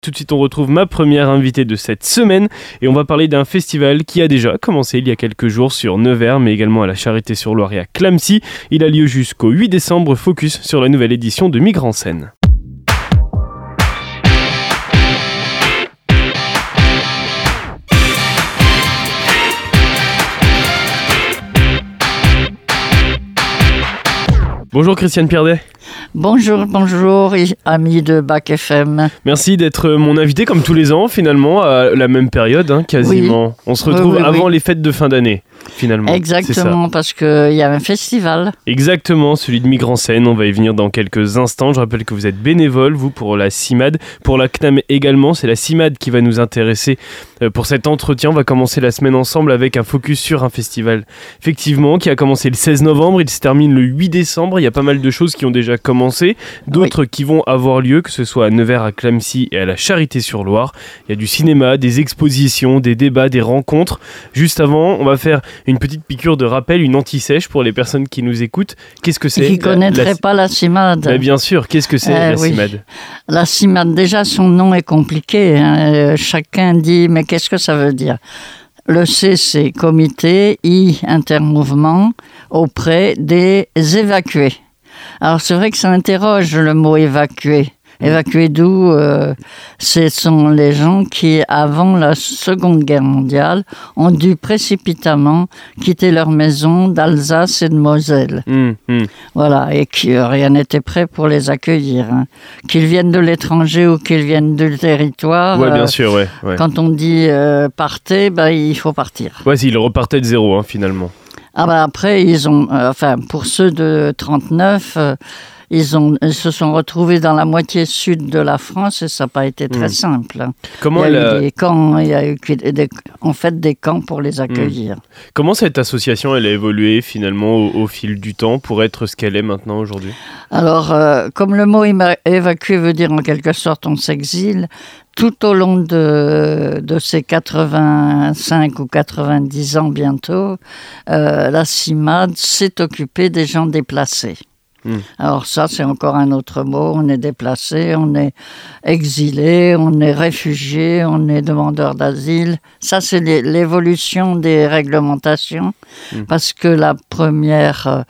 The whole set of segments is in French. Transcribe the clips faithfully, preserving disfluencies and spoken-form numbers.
Tout de suite, on retrouve ma première invitée de cette semaine et on va parler d'un festival qui a déjà commencé il y a quelques jours sur Nevers, mais également à la Charité-sur-Loire et à Clamecy. Il a lieu jusqu'au huit décembre, focus sur la nouvelle édition de Migre en scène. Bonjour Christiane Pierdet. Bonjour, bonjour, amis de Bac F M. Merci d'être mon invité comme tous les ans, finalement, à la même période, hein, quasiment. Oui. On se retrouve oui, oui, avant oui. les fêtes de fin d'année, finalement. Exactement, parce qu'il y a un festival. Exactement, celui de Migre en scène. On va y venir dans quelques instants. Je rappelle que vous êtes bénévole, vous, pour la CIMAD, pour la C N A M également. C'est la CIMAD qui va nous intéresser pour cet entretien. On va commencer la semaine ensemble avec un focus sur un festival, effectivement, qui a commencé le seize novembre. Il se termine le huit décembre. Il y a pas mal de choses qui ont déjà commencé. D'autres oui. qui vont avoir lieu, que ce soit à Nevers, à Clamecy et à la Charité-sur-Loire. Il y a du cinéma, des expositions, des débats, des rencontres. Juste avant, on va faire une petite piqûre de rappel, une anti-sèche pour les personnes qui nous écoutent. Qu'est-ce que c'est ? Qui ne connaîtraient la... pas la CIMAD. Ben bien sûr, qu'est-ce que c'est euh, la oui. CIMAD ? La CIMAD, déjà son nom est compliqué. Hein. Euh, chacun dit, mais qu'est-ce que ça veut dire ? Le C, c'est comité, I, intermouvement, auprès des évacués. Alors c'est vrai que ça interroge le mot évacuer. Évacuer d'où euh, ce sont les gens qui, avant la Seconde Guerre mondiale, ont dû précipitamment quitter leur maison d'Alsace et de Moselle. Mmh, mmh. Voilà, et qui euh, rien n'était prêt pour les accueillir. Hein. Qu'ils viennent de l'étranger ou qu'ils viennent du territoire. Ouais, bien euh, sûr, ouais, ouais. Quand on dit euh, partez, ben, il faut partir. Ouais, ils repartaient de zéro, hein, finalement. Ah ben après, ils ont, euh, enfin, pour ceux de trente-neuf, euh, ils, ont, ils se sont retrouvés dans la moitié sud de la France et ça n'a pas été très mmh. simple. Comment il y a elle eu des camps, il y a eu des, en fait des camps pour les accueillir. Mmh. Comment cette association elle a évolué finalement au, au fil du temps pour être ce qu'elle est maintenant aujourd'hui ? Alors, euh, comme le mot évacuer veut dire en quelque sorte on s'exile, tout au long de, de ces quatre-vingt-cinq ou quatre-vingt-dix ans bientôt, euh, la CIMAD s'est occupée des gens déplacés. Mmh. Alors ça, c'est encore un autre mot. On est déplacé, on est exilé, on est réfugié, on est demandeur d'asile. Ça, c'est l'évolution des réglementations. Mmh. Parce que la première... Euh,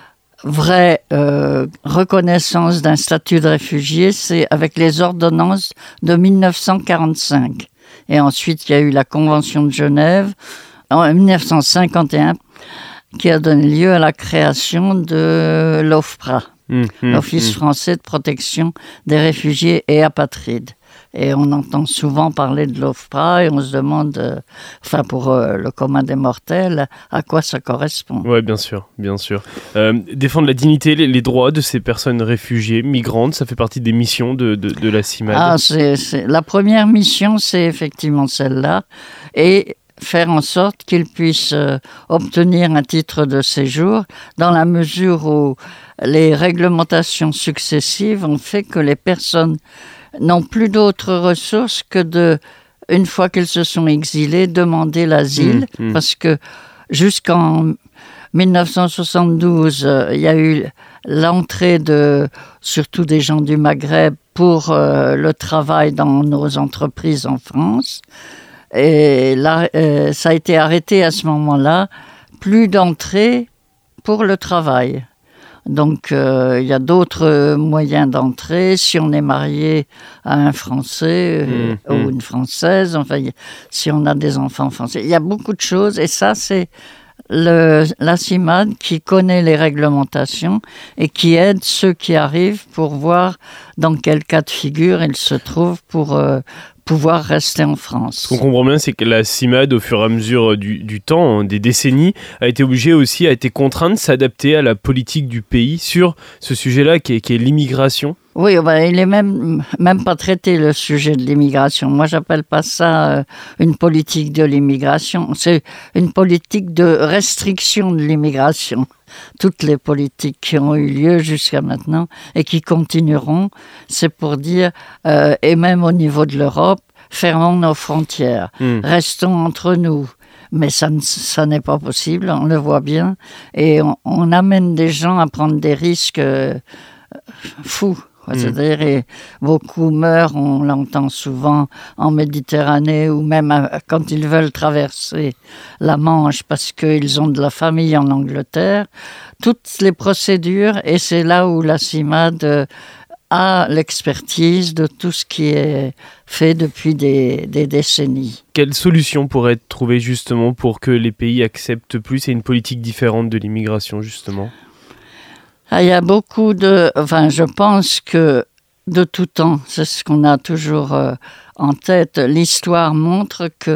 vraie euh, reconnaissance d'un statut de réfugié, c'est avec les ordonnances de dix-neuf cent quarante-cinq. Et ensuite, il y a eu la Convention de Genève en dix-neuf cent cinquante et un qui a donné lieu à la création de l'OFPRA, mmh, mmh, l'Office mmh. français de protection des réfugiés et apatrides. Et on entend souvent parler de l'OFPRA et on se demande, euh, enfin pour euh, le commun des mortels, à quoi ça correspond. Oui, bien sûr, bien sûr. Euh, défendre la dignité, les, les droits de ces personnes réfugiées, migrantes, ça fait partie des missions de, de, de la CIMAD. Ah, c'est, c'est... La première mission, c'est effectivement celle-là. Et faire en sorte qu'ils puissent euh, obtenir un titre de séjour dans la mesure où les réglementations successives ont fait que les personnes n'ont plus d'autres ressources que de, une fois qu'ils se sont exilés, demander l'asile. Mmh, mmh. Parce que jusqu'en dix-neuf cent soixante-douze, euh, il y a eu l'entrée de, surtout des gens du Maghreb, pour euh, le travail dans nos entreprises en France. Et là, euh, ça a été arrêté à ce moment-là. Plus d'entrée pour le travail. Donc, euh, il y a d'autres moyens d'entrée. Si on est marié à un Français euh, mmh, ou mmh. une Française, enfin, si on a des enfants français, il y a beaucoup de choses. Et ça, c'est le, la CIMAD qui connaît les réglementations et qui aide ceux qui arrivent pour voir dans quel cas de figure ils se trouvent pour euh, pouvoir rester en France. Ce qu'on comprend bien, c'est que la CIMAD, au fur et à mesure du, du temps, hein, des décennies, a été obligée aussi, a été contrainte de s'adapter à la politique du pays sur ce sujet-là qui est, qui est l'immigration. Oui, ben, il n'est même, même pas traité, le sujet de l'immigration. Moi, j'appelle pas ça euh, une politique de l'immigration. C'est une politique de restriction de l'immigration. Toutes les politiques qui ont eu lieu jusqu'à maintenant et qui continueront, c'est pour dire, euh, et même au niveau de l'Europe, fermons nos frontières, mmh. restons entre nous. Mais ça, ça n'est pas possible, on le voit bien. Et on, on amène des gens à prendre des risques euh, fous. Quoi. Mmh. C'est-à-dire, et beaucoup meurent, on l'entend souvent en Méditerranée ou même à, quand ils veulent traverser la Manche parce qu'ils ont de la famille en Angleterre. Toutes les procédures, et c'est là où la CIMAD euh, a l'expertise de tout ce qui est fait depuis des, des décennies. Quelle solution pourrait être trouvée justement pour que les pays acceptent plus et une politique différente de l'immigration justement ? Ah, il y a beaucoup de... Enfin, je pense que de tout temps, c'est ce qu'on a toujours euh, en tête, l'histoire montre que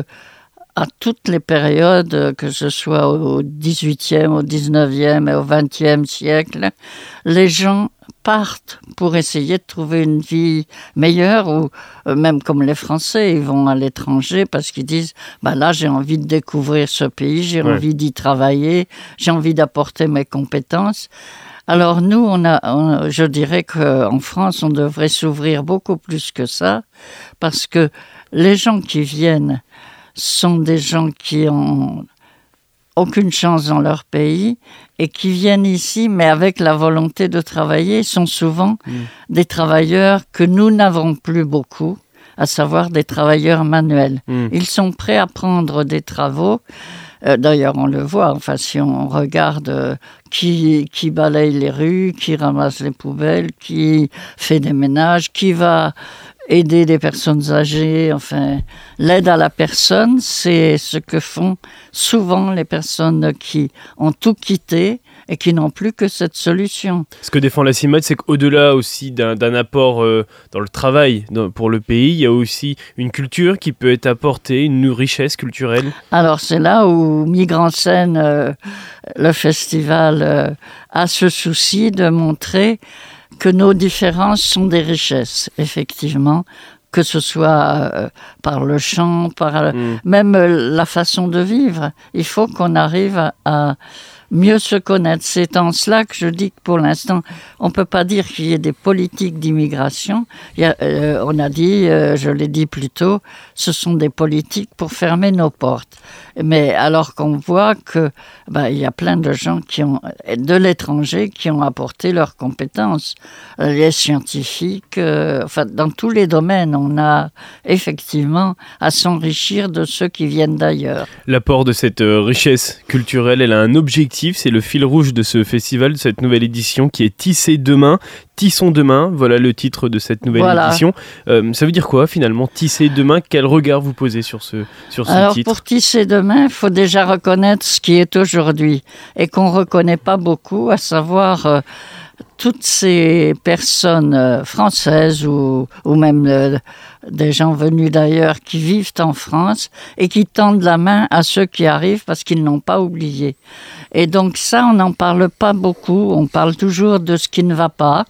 à toutes les périodes, que ce soit au dix-huitième, au dix-neuvième et au vingtième siècle, les gens partent pour essayer de trouver une vie meilleure, ou même comme les Français, ils vont à l'étranger parce qu'ils disent bah là j'ai envie de découvrir ce pays, j'ai ouais. envie d'y travailler, j'ai envie d'apporter mes compétences. Alors nous, on a, on, je dirais qu'en France, on devrait s'ouvrir beaucoup plus que ça, parce que les gens qui viennent sont des gens qui ont aucune chance dans leur pays et qui viennent ici, mais avec la volonté de travailler, sont souvent mmh. des travailleurs que nous n'avons plus beaucoup, à savoir des travailleurs manuels. Mmh. Ils sont prêts à prendre des travaux. Euh, d'ailleurs, on le voit, enfin, si on regarde euh, qui, qui balaye les rues, qui ramasse les poubelles, qui fait des ménages, qui va aider des personnes âgées, enfin, l'aide à la personne, c'est ce que font souvent les personnes qui ont tout quitté et qui n'ont plus que cette solution. Ce que défend la CIMAD, c'est qu'au-delà aussi d'un, d'un apport euh, dans le travail dans, pour le pays, il y a aussi une culture qui peut être apportée, une richesse culturelle. Alors c'est là où Migrants Scène, euh, le festival, euh, a ce souci de montrer que nos différences sont des richesses, effectivement, que ce soit euh, par le chant, par mmh. même euh, la façon de vivre. Il faut qu'on arrive à, à mieux se connaître. C'est en cela que je dis que pour l'instant, on ne peut pas dire qu'il y ait des politiques d'immigration. Il y a, euh, on a dit, euh, je l'ai dit plus tôt, ce sont des politiques pour fermer nos portes. Mais alors qu'on voit que ben, il y a plein de gens qui ont, de l'étranger qui ont apporté leurs compétences. Les scientifiques, euh, enfin, dans tous les domaines, on a effectivement à s'enrichir de ceux qui viennent d'ailleurs. L'apport de cette euh, richesse culturelle, elle a un objectif, c'est le fil rouge de ce festival, de cette nouvelle édition qui est Tisser demain. Tissons demain, voilà le titre de cette nouvelle voilà. édition. Euh, ça veut dire quoi finalement, Tisser demain ? Quel regard vous posez sur ce, sur ce Alors, titre ? Pour tisser demain, il faut déjà reconnaître ce qui est aujourd'hui et qu'on ne reconnaît pas beaucoup, à savoir euh, toutes ces personnes euh, françaises ou, ou même euh, des gens venus d'ailleurs qui vivent en France et qui tendent la main à ceux qui arrivent parce qu'ils n'ont pas oublié. Et donc ça, on n'en parle pas beaucoup, on parle toujours de ce qui ne va pas.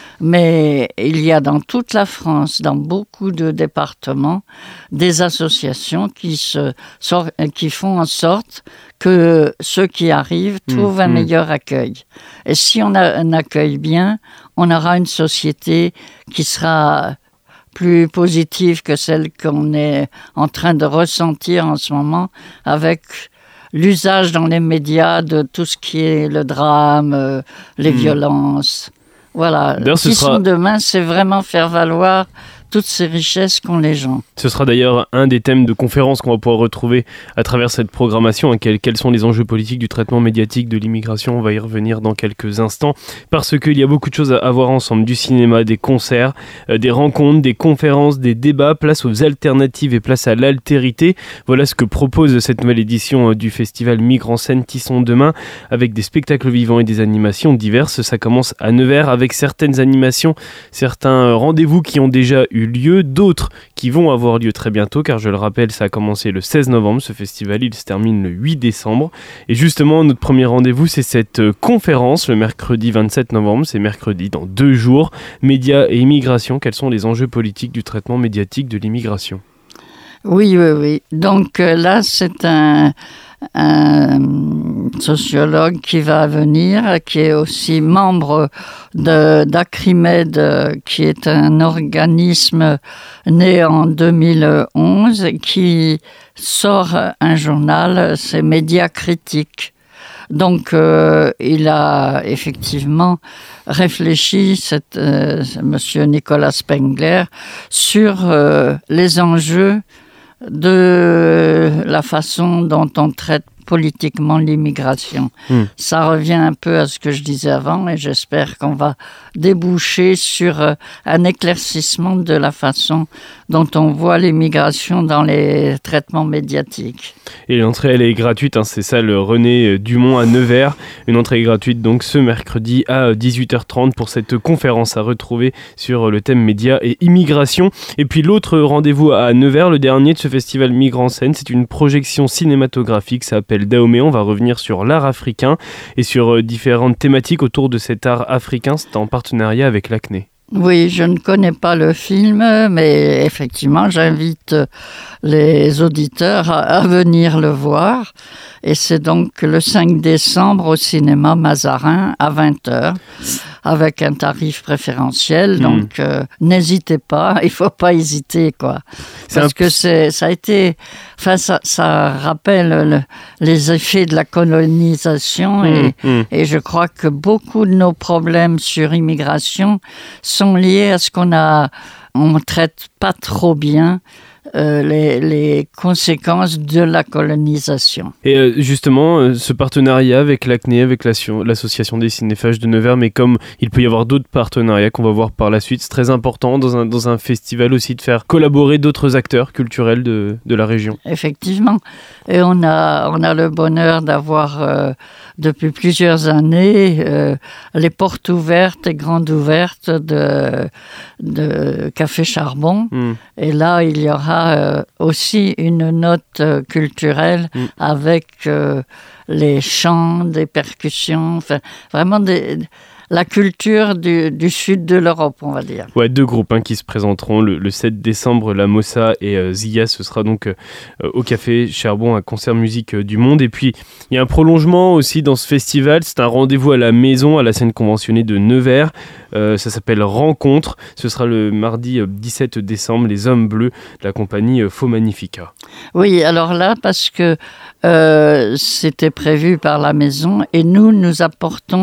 Mais il y a dans toute la France, dans beaucoup de départements, des associations qui, se, qui font en sorte que ceux qui arrivent trouvent mmh, un mmh. meilleur accueil. Et si on a un accueil bien, on aura une société qui sera plus positive que celle qu'on est en train de ressentir en ce moment avec l'usage dans les médias de tout ce qui est le drame, euh, les mmh. violences. Voilà, Tissons sera... demain, c'est vraiment faire valoir toutes ces richesses qu'ont les gens. Ce sera d'ailleurs un des thèmes de conférence qu'on va pouvoir retrouver à travers cette programmation. Hein, quels, quels sont les enjeux politiques du traitement médiatique de l'immigration ? On va y revenir dans quelques instants parce qu'il y a beaucoup de choses à voir ensemble. Du cinéma, des concerts, euh, des rencontres, des conférences, des débats. Place aux alternatives et place à l'altérité. Voilà ce que propose cette nouvelle édition euh, du festival Migrants Scène Tissons demain avec des spectacles vivants et des animations diverses. Ça commence à Nevers avec certaines animations, certains rendez-vous qui ont déjà eu lieu, d'autres qui vont avoir lieu très bientôt, car je le rappelle, ça a commencé le seize novembre, ce festival, il se termine le huit décembre. Et justement, notre premier rendez-vous, c'est cette conférence, le mercredi vingt-sept novembre, c'est mercredi dans deux jours. Médias et immigration, quels sont les enjeux politiques du traitement médiatique de l'immigration ? Oui, oui, oui. Donc euh, là, c'est un... un sociologue qui va venir, qui est aussi membre de, d'Acrimed, qui est un organisme né en deux mille onze, qui sort un journal, c'est Médias Critiques. Donc, euh, il a effectivement réfléchi, cette, euh, monsieur Nicolas Spengler, sur euh, les enjeux de la façon dont on traite politiquement l'immigration. Mmh. Ça revient un peu à ce que je disais avant et j'espère qu'on va déboucher sur euh, un éclaircissement de la façon dont on voit l'immigration dans les traitements médiatiques. Et l'entrée, elle est gratuite, hein, c'est ça, le René Dumont à Nevers. Une entrée gratuite donc ce mercredi à dix-huit heures trente pour cette conférence à retrouver sur le thème médias et immigration. Et puis l'autre rendez-vous à Nevers, le dernier de ce festival Migrants en scène, c'est une projection cinématographique, ça s'appelle Dahomey. On va revenir sur l'art africain et sur différentes thématiques autour de cet art africain. C'est en partenariat avec l'A C N E. Oui, je ne connais pas le film, mais effectivement, j'invite les auditeurs à, à venir le voir. Et c'est donc le cinq décembre au cinéma Mazarin à vingt heures, avec un tarif préférentiel. Mmh. Donc, euh, n'hésitez pas, il ne faut pas hésiter, quoi. C'est Parce un... que c'est, ça a été... Enfin, ça, ça rappelle le, les effets de la colonisation et, mmh, mmh. et je crois que beaucoup de nos problèmes sur immigration sont liés à ce qu'on a... On ne traite pas trop bien Euh, les, les conséquences de la colonisation. Et euh, justement, euh, ce partenariat avec l'A C N E, avec l'association des cinéphages de Nevers, mais comme il peut y avoir d'autres partenariats qu'on va voir par la suite, c'est très important dans un, dans un festival aussi de faire collaborer d'autres acteurs culturels de, de la région. Effectivement. Et on a, on a le bonheur d'avoir, euh, depuis plusieurs années, euh, les portes ouvertes et grandes ouvertes de, de Café Charbon. Mmh. Et là, il y aura Euh, aussi une note euh, culturelle mmh. avec euh, les chants, des percussions, enfin, vraiment des, la culture du, du sud de l'Europe, on va dire. Ouais, deux groupes hein, qui se présenteront le, le sept décembre, La Mossa et euh, Zia. Ce sera donc euh, au Café Charbon, un concert musique euh, du monde. Et puis, il y a un prolongement aussi dans ce festival. C'est un rendez-vous à la maison, à la scène conventionnée de Nevers. Euh, ça s'appelle Rencontre. Ce sera le mardi euh, dix-sept décembre, Les Hommes Bleus de la compagnie euh, Faux Magnifica. Oui, alors là, parce que euh, c'était prévu par la maison et nous, nous apportons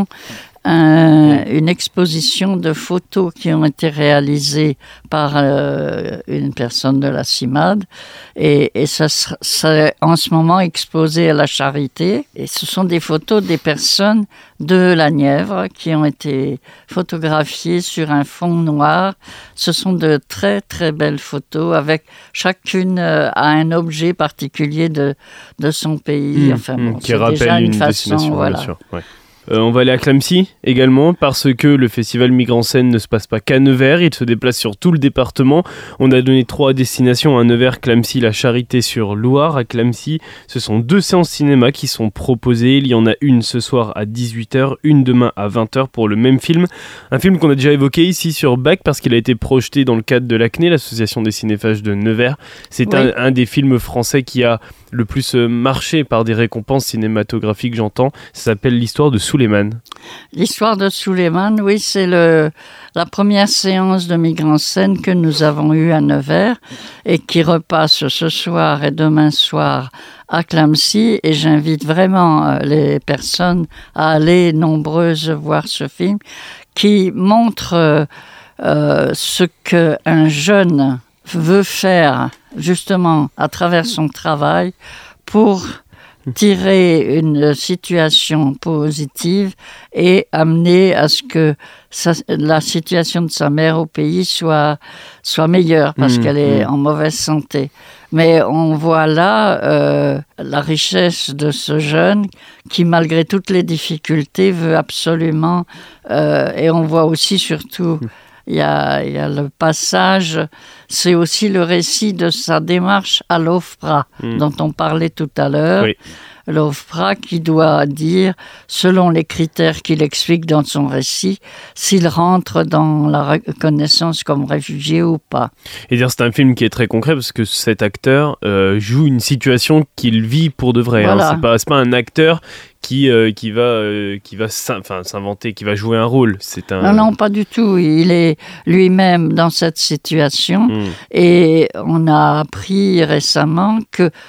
Un, une exposition de photos qui ont été réalisées par euh, une personne de la CIMAD et, et ça serait en ce moment exposé à la Charité et ce sont des photos des personnes de la Nièvre qui ont été photographiées sur un fond noir. Ce sont de très très belles photos avec chacune euh, a un objet particulier de, de son pays. Mmh, enfin, bon, mmh, qui rappelle une, une façon, destination, voilà. Bien sûr. Ouais. Euh, on va aller à Clamecy également parce que le festival Migrants en scène ne se passe pas qu'à Nevers, il se déplace sur tout le département. On a donné trois destinations à Nevers, Clamecy, la Charité-sur-Loire. À Clamecy, ce sont deux séances cinéma qui sont proposées. Il y en a une ce soir à dix-huit heures, une demain à vingt heures pour le même film. Un film qu'on a déjà évoqué ici sur B A C parce qu'il a été projeté dans le cadre de l'A C N E, l'association des cinéphages de Nevers. C'est oui. un, un des films français qui a le plus marché par des récompenses cinématographiques, j'entends. Ça s'appelle L'histoire de Souleymane. L'histoire de Souleymane, oui, c'est le, la première séance de Migrants en scène que nous avons eue à Nevers et qui repasse ce soir et demain soir à Clamecy. Et j'invite vraiment les personnes à aller nombreuses voir ce film qui montre euh, ce qu'un jeune veut faire justement à travers son travail pour tirer une situation positive et amener à ce que sa, la situation de sa mère au pays soit, soit meilleure parce mmh, qu'elle est mmh. en mauvaise santé. Mais on voit là euh, la richesse de ce jeune qui, malgré toutes les difficultés, veut absolument... Euh, et on voit aussi surtout... Mmh. Il y, a, il y a le passage, c'est aussi le récit de sa démarche à l'OFPRA, mmh. dont on parlait tout à l'heure. Oui. L'OFPRA qui doit dire, selon les critères qu'il explique dans son récit, s'il rentre dans la reconnaissance comme réfugié ou pas. Et dire c'est un film qui est très concret parce que cet acteur euh, joue une situation qu'il vit pour de vrai. Voilà. Hein. C'est pas, c'est pas un acteur qui, euh, qui va, euh, qui va s'inventer, qui va jouer un rôle. C'est un... Non, non, pas du tout. Il est lui-même dans cette situation. Mmh. Et on a appris récemment que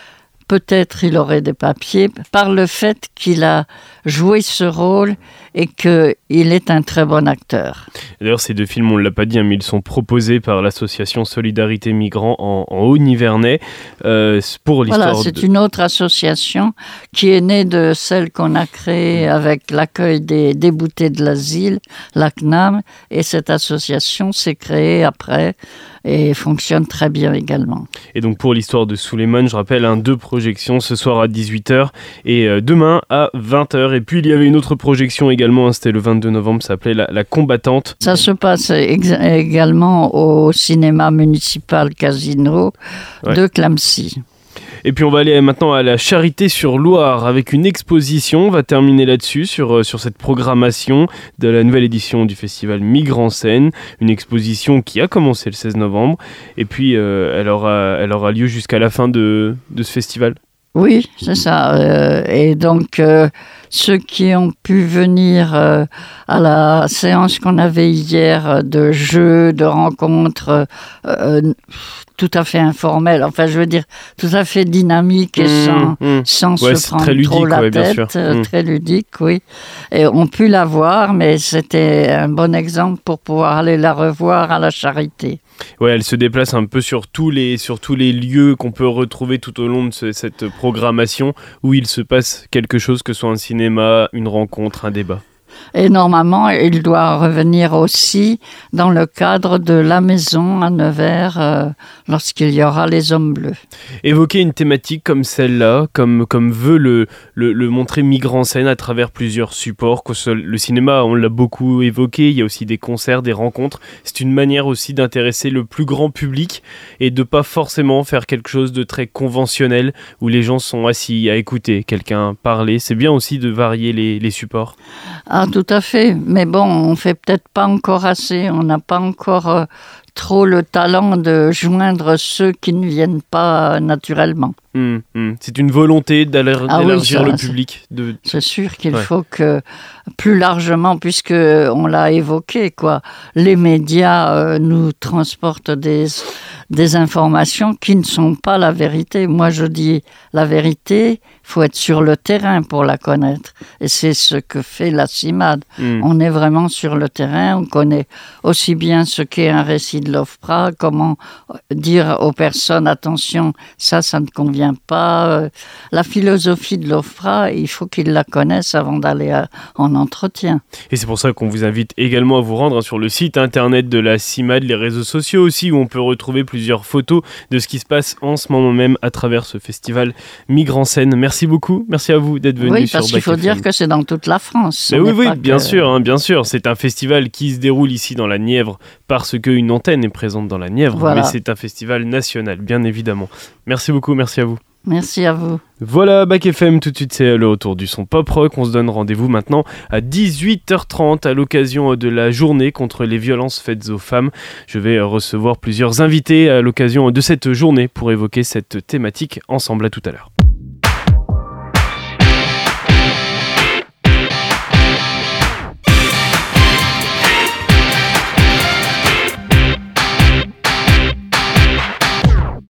peut-être il aurait des papiers par le fait qu'il a joué ce rôle et qu'il est un très bon acteur. D'ailleurs, ces deux films, on ne l'a pas dit, hein, mais ils sont proposés par l'association Solidarité Migrants en, en Haut-Nivernais euh, pour l'histoire. Voilà, c'est de... une autre association qui est née de celle qu'on a créée avec l'accueil des déboutés de l'asile, l'A C N A M, et cette association s'est créée après et fonctionne très bien également. Et donc pour l'histoire de Souleymane, je rappelle, hein, deux projections ce soir à dix-huit heures et euh, demain à vingt heures. Et puis il y avait une autre projection également, hein, c'était le vingt-deux novembre, ça s'appelait la, la Combattante. Ça se passe ex- également au cinéma municipal Casino ouais. de Clamecy. Et puis on va aller maintenant à la Charité-sur-Loire avec une exposition. On va terminer là-dessus, sur, sur cette programmation de la nouvelle édition du festival Migre en scène. Une exposition qui a commencé le seize novembre. Et puis euh, elle, aura, elle aura lieu jusqu'à la fin de, de ce festival. Oui, c'est ça. Euh, et donc, euh, ceux qui ont pu venir euh, à la séance qu'on avait hier de jeux, de rencontres, euh, tout à fait informelles, enfin, je veux dire, tout à fait dynamiques et mmh, sans, mmh. sans ouais, se prendre très ludique, trop la ouais, tête. Euh, mmh. Très ludique, oui. Et on pu la voir, mais c'était un bon exemple pour pouvoir aller la revoir à la Charité. Ouais, elle se déplace un peu sur tous les, sur tous les lieux qu'on peut retrouver tout au long de ce, cette programmation où il se passe quelque chose, que ce soit un cinéma, une rencontre, un débat. Et normalement, il doit revenir aussi dans le cadre de la maison à Nevers euh, lorsqu'il y aura les Hommes Bleus. Évoquer une thématique comme celle-là, comme, comme veut le, le, le montrer Migre en scène à travers plusieurs supports. Le cinéma, on l'a beaucoup évoqué, il y a aussi des concerts, des rencontres. C'est une manière aussi d'intéresser le plus grand public et de ne pas forcément faire quelque chose de très conventionnel où les gens sont assis à écouter quelqu'un parler. C'est bien aussi de varier les, les supports. Ah, tout à fait. Mais bon, on ne fait peut-être pas encore assez. On n'a pas encore euh, trop le talent de joindre ceux qui ne viennent pas naturellement. Mmh, mmh. C'est une volonté d'élargir ah oui, ça, le public. De... C'est sûr qu'il ouais. faut que, plus largement, puisqu'on l'a évoqué, quoi, les médias euh, nous transportent des, des informations qui ne sont pas la vérité. Moi, je dis la vérité, il faut être sur le terrain pour la connaître. Et c'est ce que fait la CIMAD. Mmh. On est vraiment sur le terrain, on connaît aussi bien ce qu'est un récit de l'OFPRA, comment dire aux personnes, attention, ça, ça ne convient pas. La philosophie de l'OFPRA, il faut qu'ils la connaissent avant d'aller à, en entretien. Et c'est pour ça qu'on vous invite également à vous rendre sur le site internet de la CIMAD, les réseaux sociaux aussi, où on peut retrouver plusieurs photos de ce qui se passe en ce moment même à travers ce festival Migre en scène. Merci beaucoup, merci à vous d'être venu oui, sur parce qu'il faut Bac F M. Dire que c'est dans toute la France. Mais oui, oui, bien que... sûr, hein, bien sûr. C'est un festival qui se déroule ici dans la Nièvre parce qu'une antenne est présente dans la Nièvre, voilà. Mais c'est un festival national, bien évidemment. Merci beaucoup, merci à vous. Merci à vous. Voilà, Bac F M, tout de suite c'est le retour du son pop rock. On se donne rendez-vous maintenant à dix-huit heures trente à l'occasion de la journée contre les violences faites aux femmes. Je vais recevoir plusieurs invités à l'occasion de cette journée pour évoquer cette thématique ensemble. À tout à l'heure.